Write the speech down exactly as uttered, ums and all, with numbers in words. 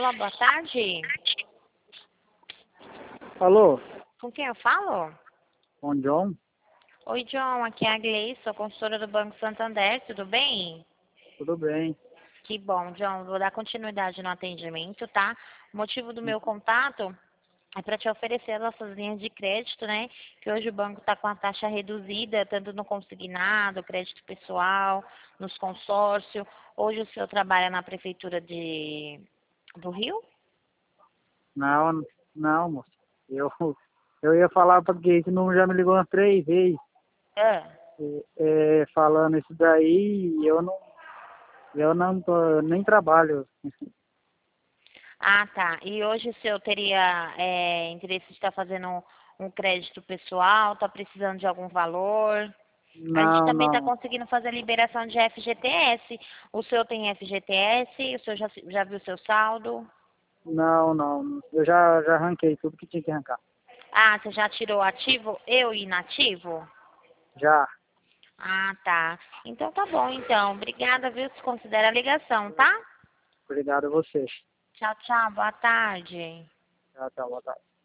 Olá, boa tarde. Alô, Com quem eu falo? com o John? Oi, John, aqui é a Gleice, sou consultora do Banco Santander, tudo bem? Tudo bem? Que bom, John, vou dar continuidade no atendimento, tá? O motivo do meu contato é para te oferecer as nossas linhas de crédito, né? Que hoje o banco está com a taxa reduzida, tanto no consignado, crédito pessoal, nos consórcios. Hoje o senhor trabalha na prefeitura de do Rio? Não, não, moço. Eu, eu ia falar porque esse número já me ligou umas três vezes, Ah. é, é, falando isso daí, e eu não, eu não tô, eu nem trabalho. Ah, tá. E hoje o senhor teria é, interesse de estar fazendo um, um crédito pessoal? Está precisando de algum valor? A gente Não, também está não, conseguindo fazer a liberação de F G T S. O senhor tem F G T S? O senhor já, já viu seu saldo? não, não. Eu já, já arranquei tudo que tinha que arrancar. Ah, você já tirou ativo e o inativo? Já. Ah, tá. Então tá bom, então. Obrigada, viu? Se considera a ligação, tá? Obrigado a vocês. Tchau, tchau. Boa tarde. Tchau, tchau, boa tarde.